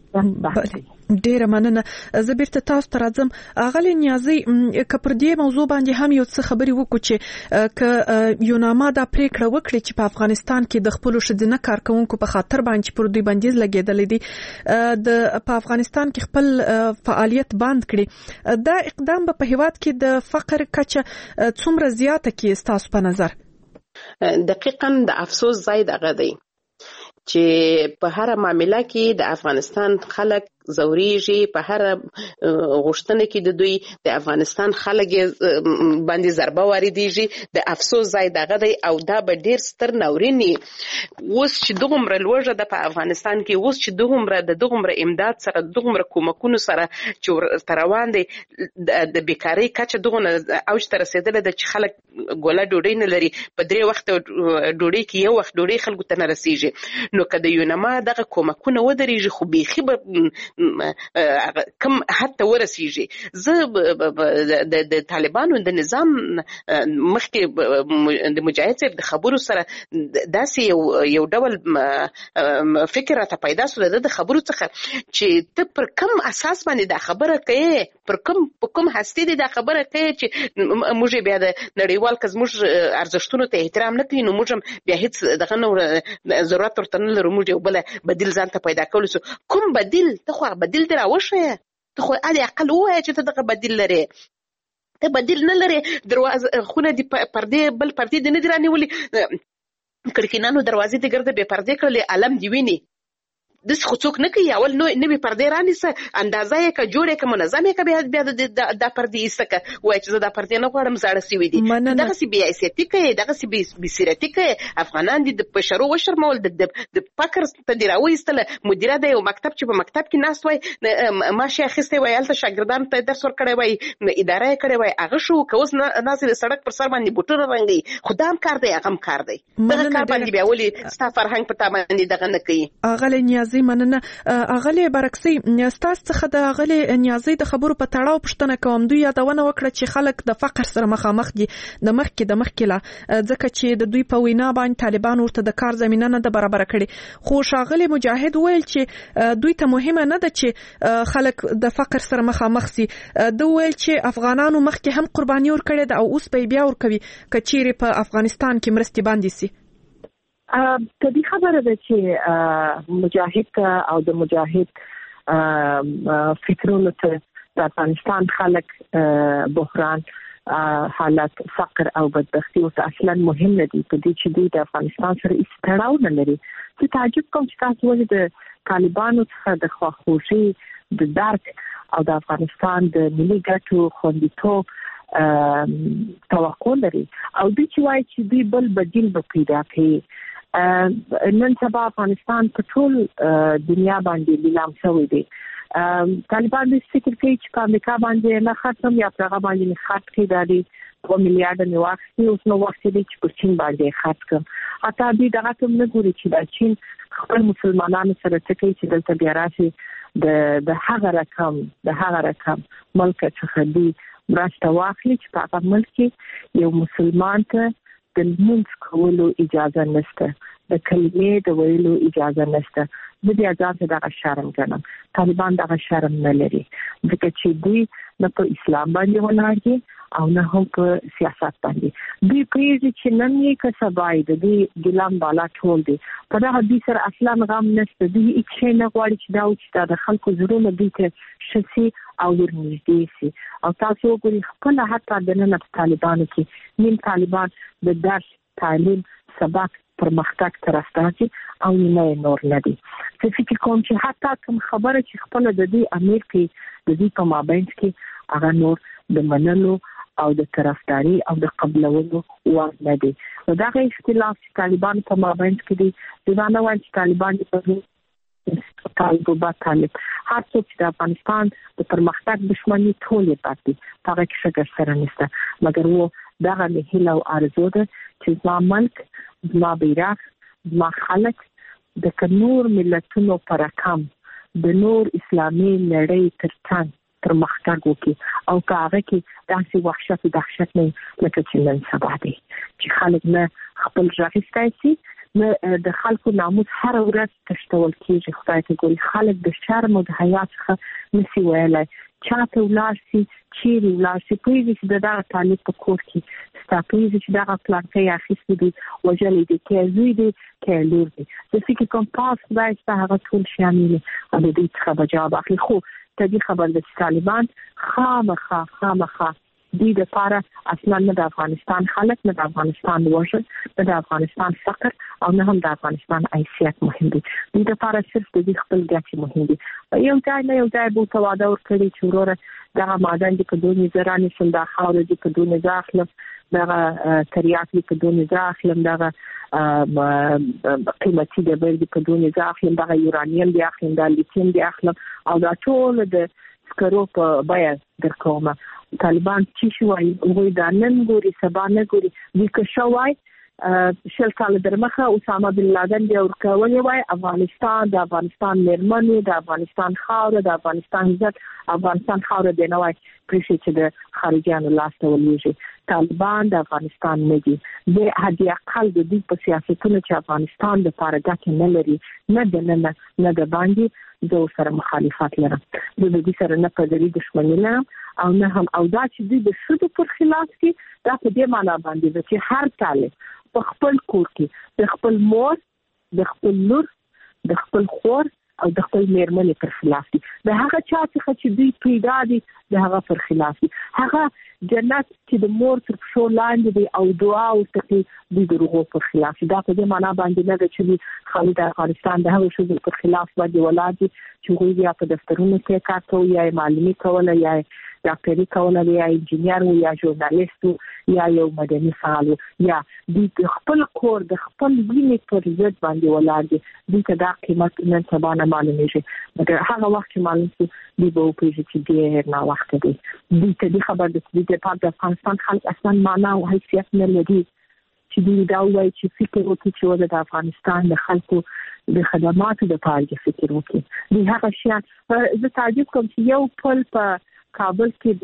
ډیره مننه. زه بیرته تاسو ته راځم. اغلی نیازی که پر دې موضوع باندې هم یو څه خبرې وکړو چې که یوناما دا پریکړه وکړي چې په افغانستان کې د خپل شذینه کارکونکو په خاطر باندې پر دوی باندې لګیدل دي د په افغانستان کې خپل فعالیت بند کړي، دا اقدام به په هیواد کې د فقر کچه څومره زیاته کې تاسو په نظر؟ دقیقاً د افسوس ځای دغه دی چې په هر معاملې کې د افغانستان خلک زوريږي، په هر غوښتنه کې د دوی د افغانستان خلک باندې ضربه واردېږي. د افسوس ځای دغه دی او دا به ډیر ستر ناوریني اوس چې دغومره لوږه ده په افغانستان کې، اوس چې دغومره د دغومره امداد سره دغومره کومکونو سره چې روان دی، د بیکارۍ کچه دغونه اوج ته رسېدلې ده چې خلک ګوله ډوډۍ نه لري، په درې وخت ډوډۍ کې یو وخت ډوډۍ خلکو ته نه رسېږي. نو که د یوناما دغه کومکونه ودرېږي خو بیخي به کم حتی ورسیږي. زه د طالبانو د نظام مخکې د مجاهد صاحب د خبرو سره داسې یو یو ډول فکر راته پیدا شو د خبرو څخه چې ته پر کوم اساس باندې دا خبره کوي، پر کوم په کوم هستي دې دا خبره کوي چې موږ بیا د نړیوال که زموږ ارزښتونو ته احترام نه کوي نو موږ بیا هیڅ دغه نه ضرورت ورته نه لرو، موږ یو بل بدیل ځان ته پیدا کولی سو. کوم بدیل؟ ته خو بدیل دی راوښیه، ته خو علي اقل ووایه چې ته دغه بدیل لرې. ته بدیل نه لرې، دروازه خونه دي پردې بل پردې دې نه دي رانیولي، کړکینانو دروازې دې ګرده بې پردې کړلې، علم دې ویني. د څوک نه کوي اول نو نوې پردې رانیسه اندازه یې ک جوړې ک منظم یې ک بیا بیا د پردې ایستکه وای چې د پردې نه غواړم زړه سی وي دي دغه سی بي اس تی کوي دغه سی بي سیرتی کوي افغانان دي د بشرو وشرمول د د فکر تدیراوي استله مدیره د یو مکتب چې په مکتب کې ناس وای ماشي اخیسته وای الته شاګردان ته درس ور کړی وای اداره یې کړی وای هغه شو کوس نازل سړک پر سر باندې بوټونه رنګي خدام کار دی هغه کار دی دغه کار باندې بیا ولي ستا فرهنګ په تامه باندې دغه نه کوي اغله نیازي مننه اغله برکسي ستاسو څخه د اغله نیازي د خبرو په تړاو پښتنه کوم دوی یادونه وکړه چې خلک د فقر سره مخامخ دي د مخکې د مخکې لا ځکه چې د دوی په وینا باندې طالبان ورته د کار زمينه نه د برابر کړي خو شاغلي مجاهد ویل چې دوی ته مهمه نه ده چې خلک د فقر سره مخامخ سي دوی ویل چې افغانانو مخکې هم قرباني ورکړي ده او اوس به بیا ورکوي کچېره په افغانستان کې مرستې باندې سي ته دې خبره ده چې مجاهد او د مجاهد فکرونو ته د افغانستان خلک بحران حالت فقر او بدبختی او اصلا مهم نه دي په دې چې دوی د افغانستان سره هیڅ تړاو نه لري چې تعجب کوم چې تاسو ولې د طالبانو څخه د خواخوږي د درک او د افغانستان د ملي ګټو خوندیتوب توقع لري او دوی چې وایي چې دوی بل بدیل به پیدا کړي نن سبا افغانستان په ټول دنیا باندې لیلام شوی دی طالبان د فکر کوي چې په امریکا باندې نه ختم یا په هغه باندې خرڅ کړي د دې دوه میلیارډ نه واخلي اوس نو وخت دی چې په چین باندې خرڅ کړي اته دې دغه کوم نه ګوري چې د چین خپل مسلمانانو سره څه کوي چې دلته بیا راشي د د هغه رقم د هغه رقم ملک څخه دی مرسته واخلي چې په هغه ملک کې یو مسلمان ته د منځ کولو اجازه نشته د کلمې د ویلو اجازه نشته د دې اجازه د شرم ګڼم طالبان د شرم نه لري ځکه چې دوی نه په اسلام باندې ولاړ دي او نه هم په سیاست باندې دوی پریږي چې نن یې کسبای د دې ګلام بالا ټول دي په دا حدیث سره اصلا غم نشته دوی هیڅ نه غواړي چې دا او چې د خلکو زړونه دي ته شسي او ورنږدې سي او تاسو وګورئ خپل حتی د نن طالبانو کې نیم طالبان د درس تعلیم سبق پرمختګ طرفداري او نه نور نه دي چې فکر کوم چې حتی کوم خبره چې خپل د دې امیر کې د دې په مابین کې هغه نور د منلو او د طرفداري او د قبولولو وړ نه دي نو دا غي اختلاف چې طالبان په مابین کې دي دا نه وایي چې طالبان په طالبان طالب هر څوک چې د افغانستان د پرمختګ دښمنی ټول یې پاتې هغه کې څه سره نشته مګر وو دا غي هیله او ارزو ده چې ځما ملک ځما بیرغ ځما خلک د کنور ملتونو پر رقم د نور اسلامي نړۍ ترڅنګ پرمختګ وکړي او کاغه کې داسې وحشت او دهشت نه لکه چې نن سبا دي چې خلک نه خپل ځای سي نه د خلکو ناموس هر ورځ تشتول کیږي خدای ته ګوري خلک د شرم او د حیا څخه نسی ویلای چاته ولاسي چیرې ولاسي پوهیږي چې دغه طالب په کور کې ستاسو چې دغه پلانټي اخیستي دي وجلې دي کې زوی دي کې لور دي د فکر کوم پاس خدای ته هغه ټول شامل او د دې څخه بجواب اخلي خو ته دې خبر د طالبان خامخا خامخا دې د لپاره اصلا نه د افغانستان خلک نه د افغانستان وژن نه د افغانستان فقر او نه هم د افغانستان حیثیت مهم دي دې د لپاره صرف د خپل ګټې مهم دي یو ځای نه یو ځای بو تواده ورکړي چې وروره دغه مادن دي په دونی زرانی سم د خاور دي په دونی ځاخلم دغه تریاک دي په دونی ځاخلم دغه قیمتي د بل دي په دونی ځاخلم دغه یورانیم دي اخلم د لیتیم دي اخلم او دا ټول د سکرو په بیا درکومه طالبان چې شوای وای دا نن ګوري سبا نه ګوري د شوای شل کال درمخه اسامه بن لادن دی ورکولې وای افغانستان د افغانستان مرمنې د افغانستان خاور د افغانستان عزت افغانستان خاور دی نه وای پرې چې د خارجيانو لاس ته ولېږي طالبان د افغانستان نه دي د هدي اقل د دې په سیاستونو چې افغانستان د پارګه نه لري نه د نه نه د باندې زه سره مخالفت لرم د دې سره نه پدري دښمنی لرم او نه هم او دا چې د شودو پر خلاف کې دا په دې معنی باندې چې هر طالب په خپل کور کې د خپل مور د خپل لور د خپل خور او د خپل میرمنې پر خلاف دي. د هغه چا څخه چې دوی پیدا دي د هغه پر خلاف دي. هغه جنت چې د مور تر پښو لاندې دی او دعا ورته د دروغو پر خلاف دي. دا په دې معنا باندې نه ده چې خالد د افغانستان د هغو شوزو پر خلاف باندې ولادي چې هغوی یا په دفترونو کې کار کوي یا معلمي کوله یا ډاکټري کوله یا انجینیر و یا ژورنالیست یا یو مدني فعال یا د خپل کور د خپل وینې پر ضد باندې ولادي. دوی ته دا قیمت نن سبا نه معلومیږي، مګر هغه وخت چې معلوم شي دوی به وپوهېږي چې ډېر ناوخته دی. دوی ته دې خبر ده چې د افغانستان خلک اصلا معنا او حیثیت نه لري چې دوی دا وایي چې فکر وکړي چې وضع د افغانستان د خلکو د خدماتو د پاره فکر وکړي. دوی هغه شیان زه تعجب کوم چې یو پل په کابل کې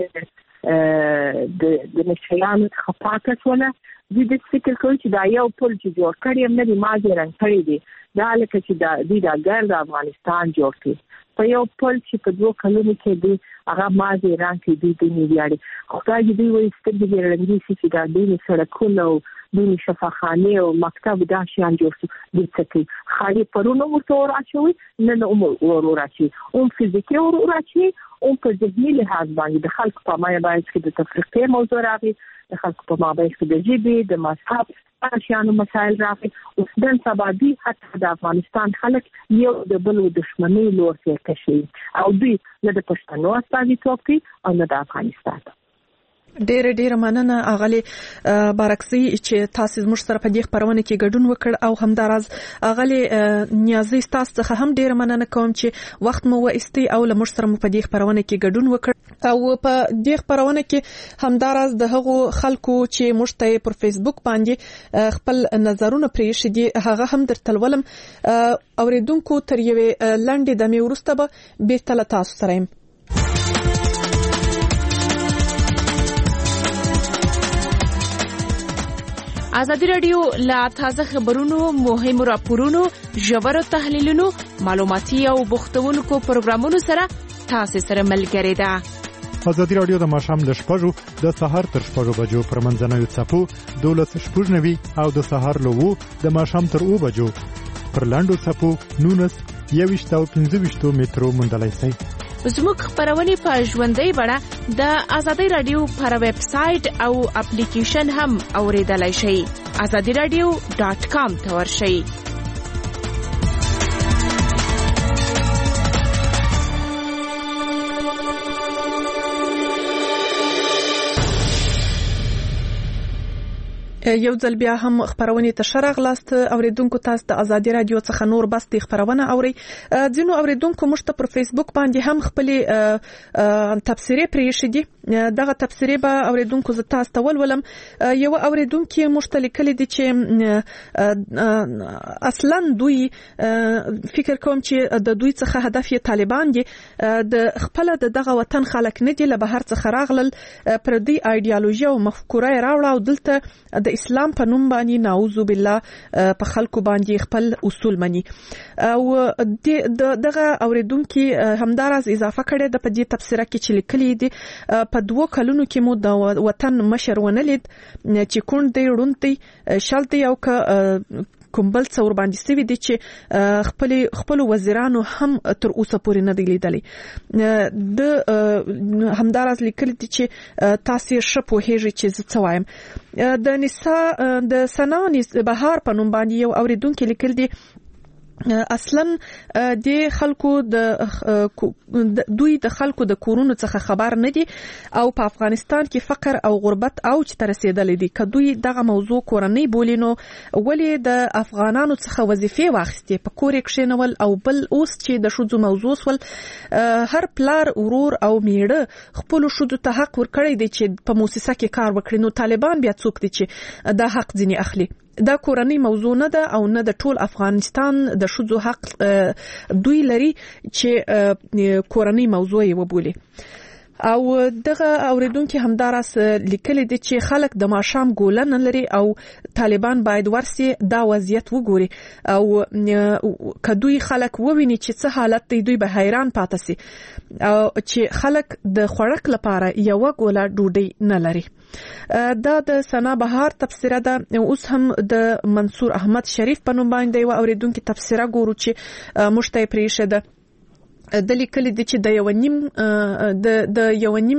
د د د نشیانو خپاکت ولا دوی د فکر کوي چې دا یو پل چې جوړ کړی هم نه دی ماځي رنګ کړی دی، دا لکه چې دا دوی دا ګرد افغانستان جوړ کړي په یو پل چې په دوه کلونو کې دی هغه ماځي رنګ کې دی د نیویاړي. خدای دې وایي سترګې رنګي چې دا دوی سړکونه او دوی شفاخانه او مکتب دا شیان جوړ شي د څه خالي پرونو ورته راچوي نه نه عمر ورچي اون فزیکي ورچي اون په ذهني لحاظ باندې د خلکو په مایه باندې کې د تفریقي موضوع راغی، د خلکو په مابین کې د جبهې د مذهب اشیانو مسائل راغی. اوس د سبادي حتی د افغانستان خلک یو د بل دښمنۍ لور ته کشي او دوی نه د پښتنو استازیتوب کوي او نه د افغانستان. ډېر ډېر مننه اغلی بارکسي چې تاسو زموږ سره په دې خبرونه کې ګډون وکړ او همداراز اغلی نیازي تاسو څخه هم ډېر مننه کوم چې وخت مو وایستي او لمر سره په دې خبرونه کې ګډون وکړ او په دې خبرونه کې همداراز د هغو خلکو چې مشته پر فیسبوک باندې خپل نظرونه پریښي دي هغه هم درته ولم اوریدونکو تر یوې لنډې دمې وروسته به بیرته تاسو سره یم. ازادي رادیو لا تازه خبرونو، مهمو راپورونو، ژورو تحلیلونو، معلوماتي او بوختونکو پروګرامونو سره تاسو سره ملګری ده. ازادي رادیو د ماښام ل شپږو د سهار تر شپږو بجو پر منځنوي څپو دولس شپږ نوي او د سهار له وو د ماښام تر اوو بجو پر لاندو څپو نونس یويشت او پنځه ویشت مترو موندلای شئ. زموږ خبرونه په ژوندۍ بڼه د ازادي رادیو پر ویب سټ او اپلیکیشن هم اوریدلای شئ. azadi radio dot com ته ورشئ. یو ځل بیا هم خبرونه ته شرغلاست اوریدونکو تاسو د ازادي رادیو څخه نور بس د خبرونه اوري. ځینو اوریدونکو مشته پر فیسبوک باندې هم خپل تفسیرې پریښې دي. دغه تفسیرې به اوریدونکو ز تاسو ته ولولم. یو اوریدونکو مشته لیکلي دي چې اصلا دوی فکر کوم چې د دوی څخه هدف یې طالبان دي، د خپل دغه وطن خلک نه دي، له بهر څخه راغلل پر دې ایډیالوژي او مفکوره راوړه او دلته د اسلام په نوم باندې نعوذ بالله په خلکو باندې خپل اصول مني. او دغه اوریدونکو همداراز اضافه کړي د په دې تفسیره کې چې لیکلي دي په دوه کلونو کې مو د وطن مشر ونه لید چې کون دی روندي شالتي او ک کومبل څور باندې سوي دي چې خپل خپل وزیرانو هم تر اوسه پورې نه دی لیدلي. د همداراز لیکل دي چې تاسو شپو هیږي چې څه وایم. د نساء د سنانیس بهار په نوم باندې یو اوریدونکو لیکل دي اصلا د خلکو د دوی د خلکو د کورونو څخه خبر نه دي او په افغانستان کې فقر او غربت اوج ته رسیدلې دي. که دوی دغه موضوع کورنۍ بولي نو ولې د افغانانو څخه وظیفې واخیستې په کور کې کښینول او بل اوس چې د شوزو موضوع سول هر پلار ورور او میړه خپل شوزو ته حق ورکړي دي چې په موسسه کې کار وکړي، نو طالبان بیا څوک دي چې دا حق ځنی اخلي؟ دا کورنۍ موضوع نه ده او نه د ټول افغانستان د شوزو حق دوی لري چې کورنۍ موضوع یې وبولي. او دغه اوریدونکو همداراس لیکلي دي چې خلک د ماشام ګوله نه لري او طالبان باید ورسي دا وضعیت وګوري او کدوې خلک وویني چې څه حالت دی دوی به حیران پاتې سي او چې خلک د خوړک لپاره یو ګوله ډوډۍ نه لري. دا د سنا بهار تفسیره ده. اوس هم د منصور احمد شریف په نوم باندې و اوریدونکو تفسیره ګورو چې مشته پریشه ده د لیکل دي چې د یو نیم د د یو نیم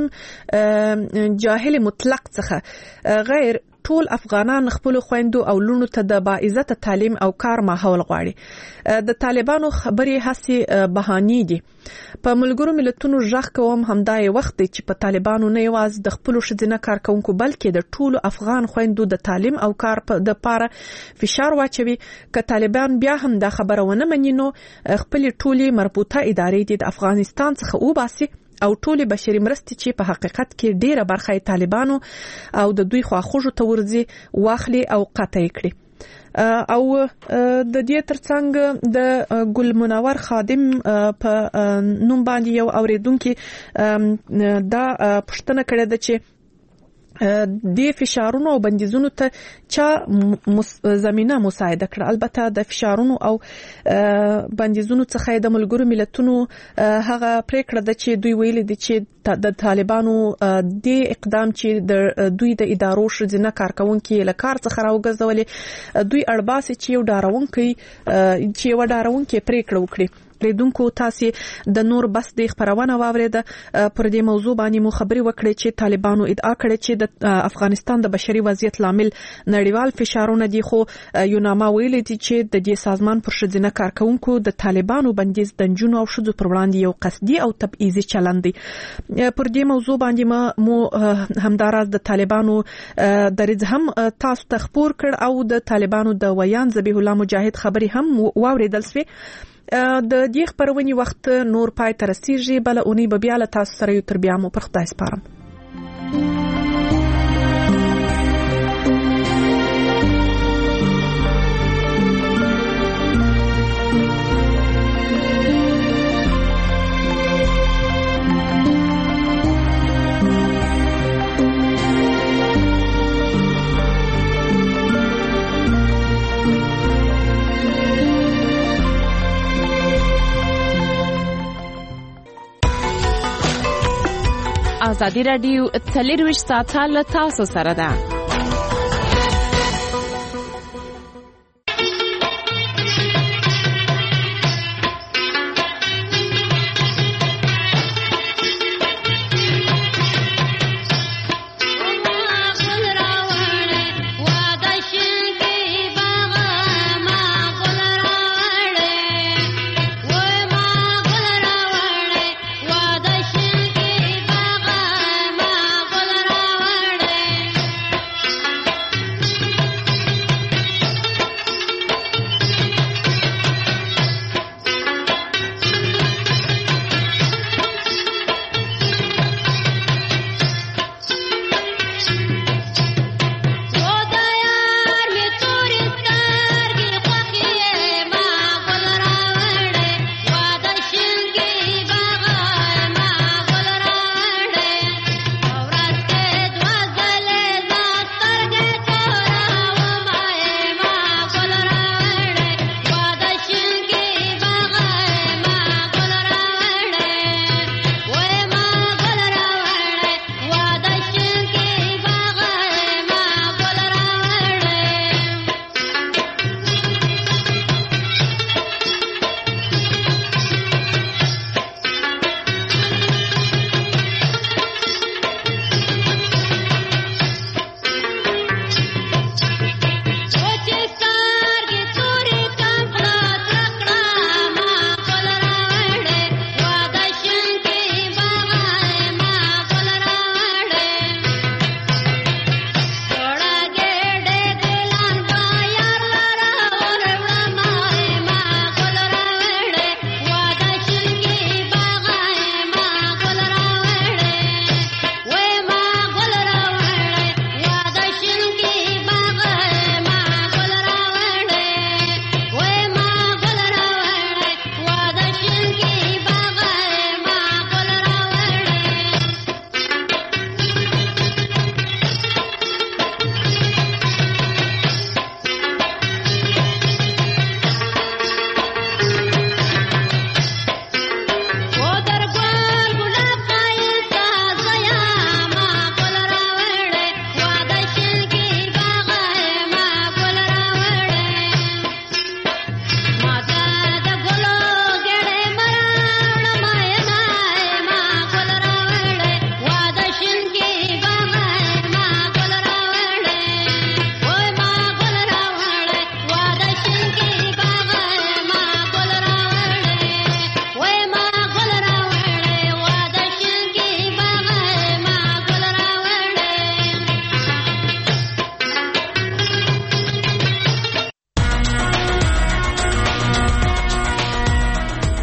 جاهل مطلق څخه غیر ټول افغانان خپل خويندو او لونو ته د باعزت تعلیم او کار ماحول غواړي. د طالبانو خبري هسي بهاني دي. په ملګرو ملتونو ځخ کوم همدای وخت چې په طالبانو نه یواز د خپل شذینه کارکونکو بلکې د ټول افغان خويندو د تعلیم او کار د پاره فشار واچوي. ک طالبان بیا هم د خبره ونه منینو خپل ټولي مربوطه ادارې د افغانستان څخه وباسي او ټولي بشري مرستې چې په حقیقت کې ډیره برخه طالبانو او د دوی خواخوږو ته ورځي واخلي او قطع کړي. او د دې ترڅنګ د ګل منور خادم په نوم باندې یو اوریدونکو دا پښتنه کړې ده چې د فشارونو او بندیزونو ته چا زمينه مساعده کړ. البته د فشارونو او بندیزونو څخه د ملګرو ملتونو هغه پریکړه ده چې دوی ویلي دي چې د طالبانو د اقدام چې د دوی د ادارو شذینه کارکونکو له کار څخه راوګرځولې دوی اړباسي چې یو ډاروونکي چې یو ډاروونکي پریکړه وکړي. لیدونکو تاسو د نور بس د خبرونه واوریده پر دې موضوع باندې مو خبري وکړي چې طالبانو ادعا کړې چې د افغانستان د بشري وضعیت لامل نړیوال فشارونه دي خو یو نامه ویلي دي چې د دې سازمان پر شذینه کارکونکو د طالبانو بندیز د جنونو او شذو پر وړاندې یو قصدي او تبعیضي چلند دی. پر دې موضوع باندې مو همداراز د طالبانو درځ هم تاسو تخپور کړ او د طالبانو د ویان ذبیح الله مجاهد خبري هم واوریدل سوي. د دې خبرونې وخت نور پای تر رسیږي بل اونۍ به بیا له تاسو سره یو تر بیا مو پر خدای سپارم. ازادي رادیو څلرویشت ساعته له تاسو سره ده.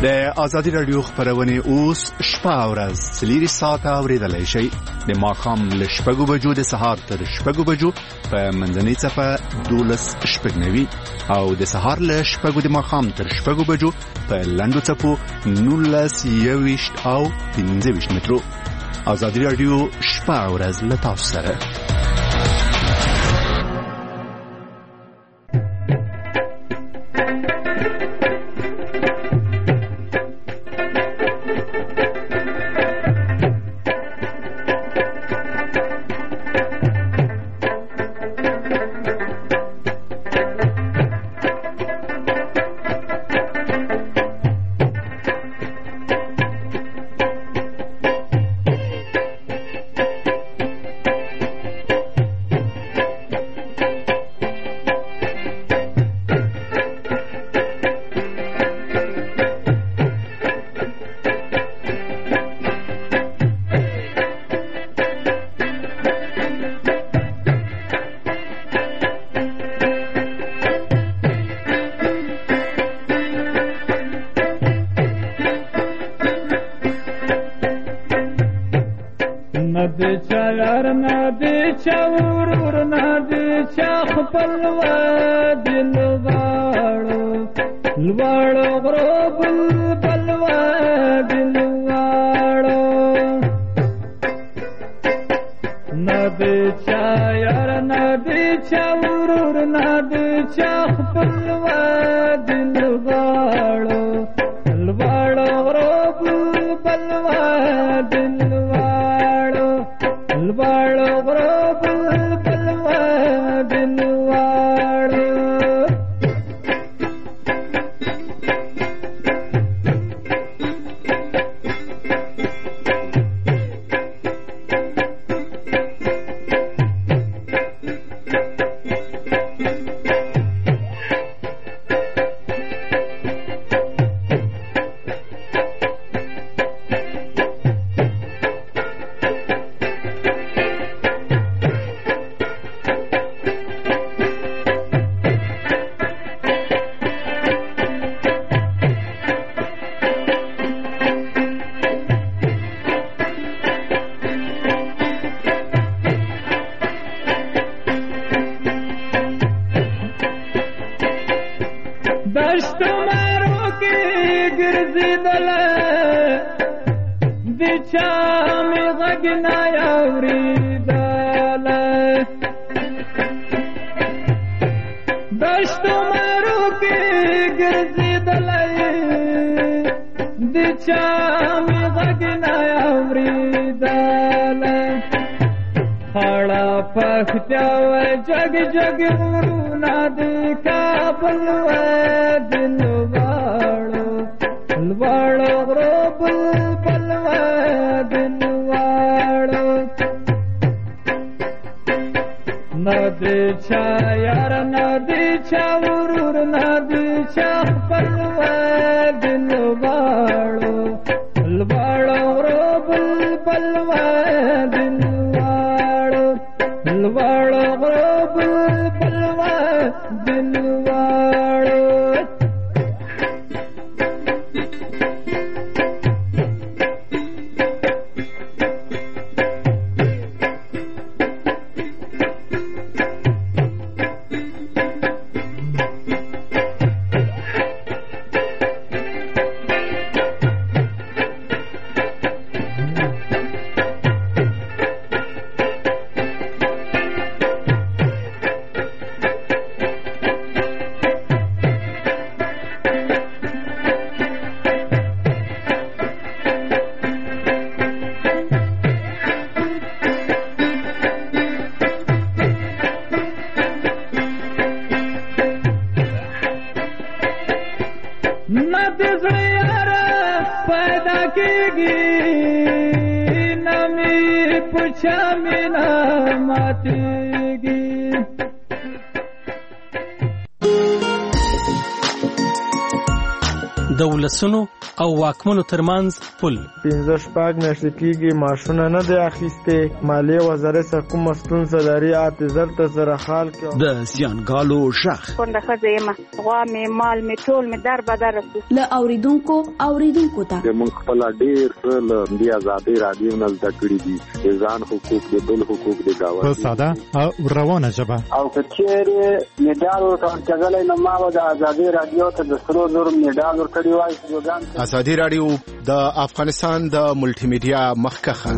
د ازادي رادیو خبرونه اوس شپه او ورځ څلور ساعته اوریدلای شئ د ماښام له شپږو بجو د سهار تر شپږو بجو په منځنۍ صفه دولس شپږنوي او د سهار له شپږو د ماښام تر شپږو بجو په لنډو څپو نولس یويشت او پنځه ویشت مترو. ازادي رادیو شپه او ورځ له تاسو سره. د ولسونو او واکمنو ترمنځ پل. پنځه شپږ میاشتې کېږي ماشونه نه دی اخیستې. مالیې وزارت څخه کومه ستونزه لري اته زر ته زره خال کې. د زیانګالو شخ کونډه ښځه یم، غوا مې مال مې ټول مې در بدر رسي. له اوریدونکو اوریدونکو ته موږ خپل ډېر څه له دې ازادۍ راډیو نه زده کړي دي، د ځان حقوق د بل حقوق د گاونډي په ساده او روانه ژبه. او که چیرې میډال ورکړل نو ما د ازادۍ راډیو ته د سرو زرو میډال ورکړی وای. ازادي راډیو د افغانستان د ملټي میډیا مخکخه.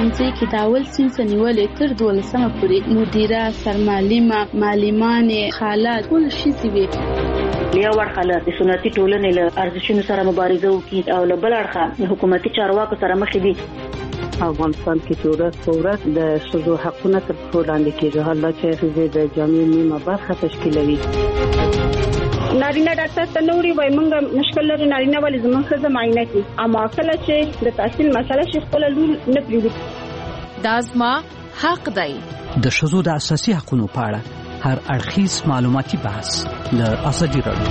ښوونځي کې د اول صنف نیولې تر دولسمه پورې مدیره، سرمعلمه، معلمانې، خاله ټول شي وي. یو اړخه له سنتي ټولنې له ارزښتونو سره مبارزه وکړي او له بل اړخه حکومتي چارواکو سره مخ دي. افغانستان کې ورځ په ورځ د ښځو حقونه تر پښو لاندې کېږي، حالا چې ښځې د جامعې نیمه برخه تشکیلوي. نارینه ډاکټر ته نوري وای مونږ مشکل لري نارینه ولې زموږ ښځه معاینه کوي، اما کله چې د تحصیل مسله شي خپل لور نه پریږدي. دا زما حق دی. د ښځو د اساسي حقوقو په اړه هر اړخیز معلوماتي بحث له ازادي راډیو.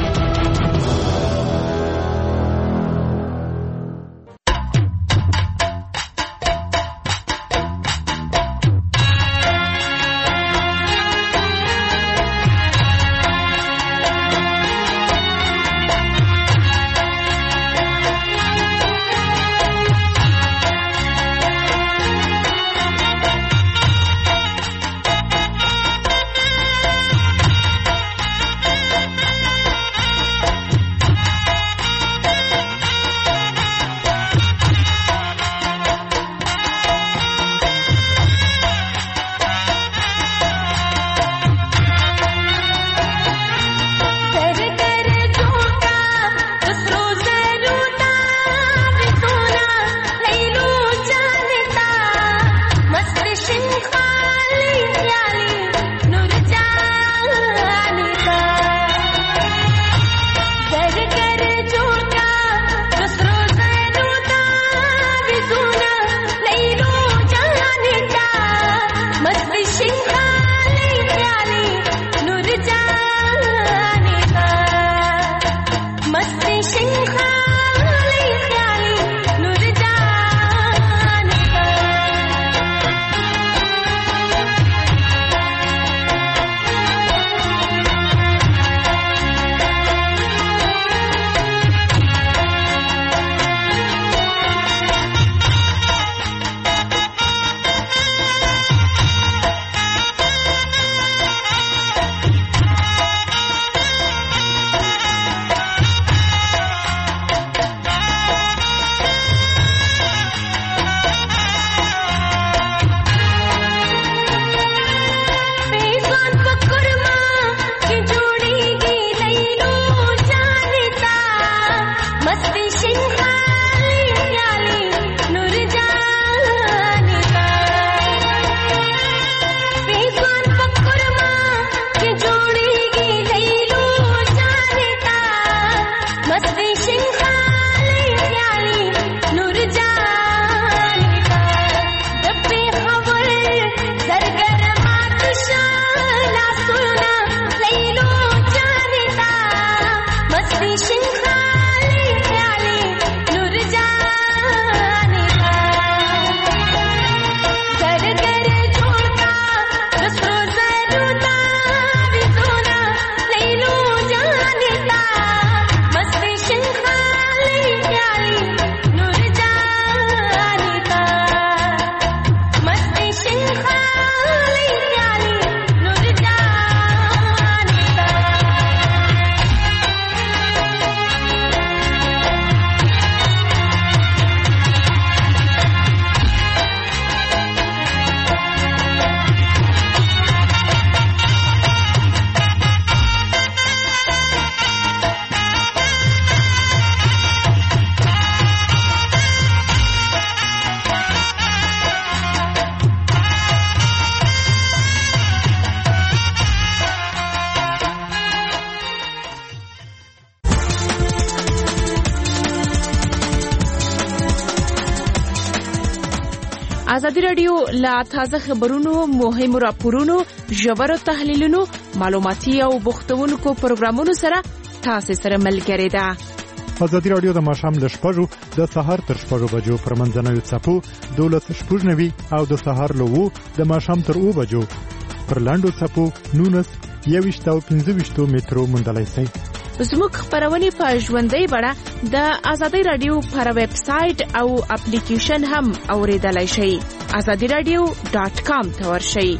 ازادي رادیو لا تازه خبرونو، مهمو راپورونو، ژورو تحلیلونو، معلوماتي او بوختونکو پروګرامونو سره تاسو سره ملګری ده. ازادي رادیو د ماښام له شپږو د سهار تر شپږو بجو پر منځنوي څپو دولس شپږ نوي او د سهار له وو د ماښام تر اوه بجو پر لاندو څپو نونس یویشت او پنځه ویشتو مترو موندلای شئ. زموږ خبرونه په ژوندۍ بڼه د ازادي رادیو پر ویب سټ او اپلیکیشن هم اوریدلای شئ. azadi radio dot com ته ورشئ.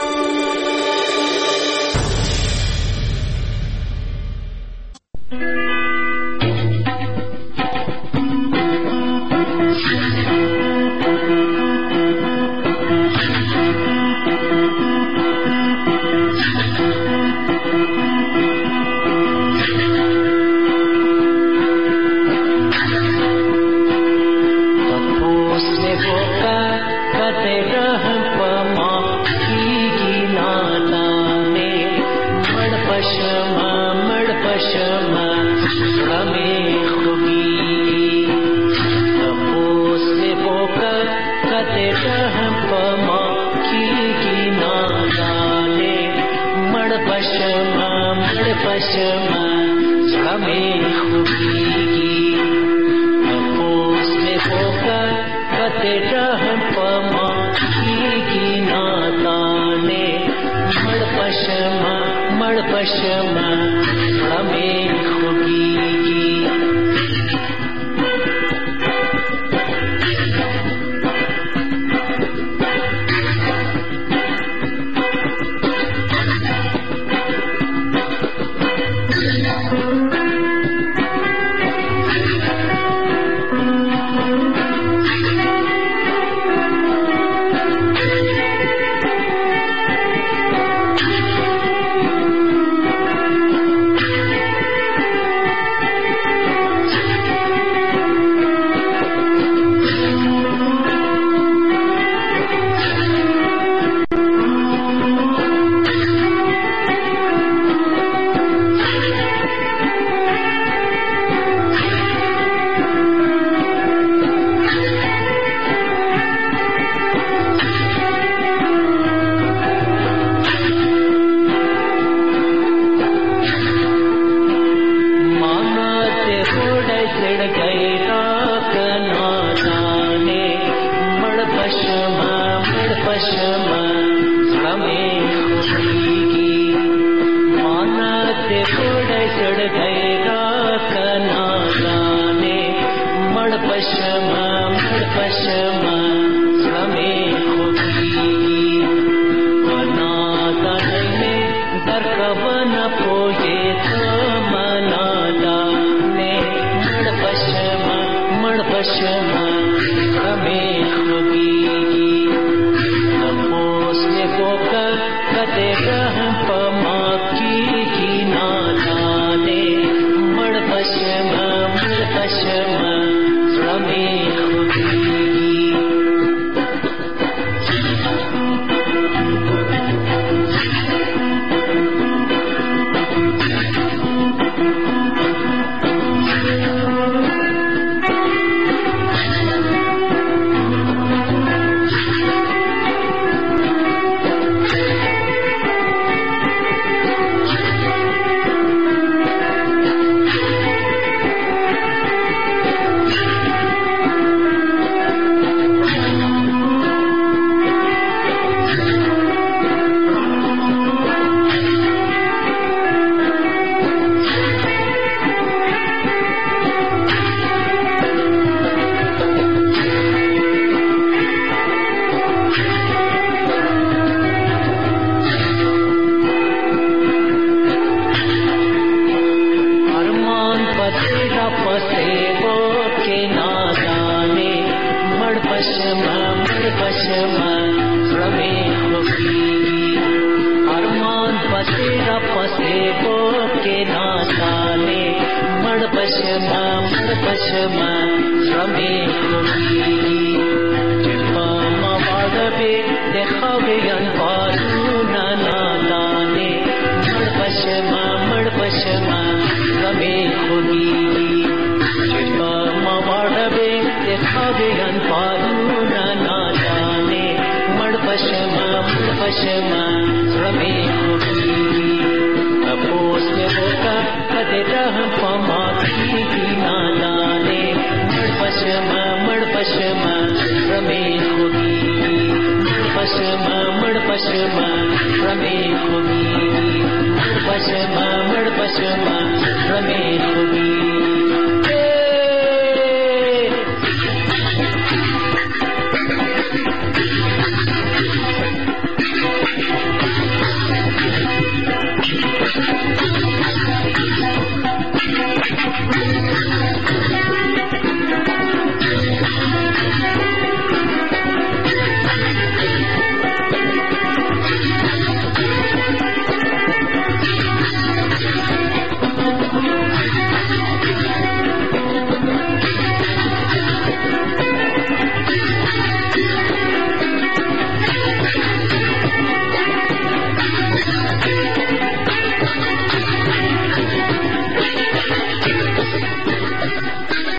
Thank you. पशमा हमें खुबीगी अपोस में होकर कते रहम पमा की नाताने मड़ पशमा मड़ पशमा हमें खुबीगी Pama ki na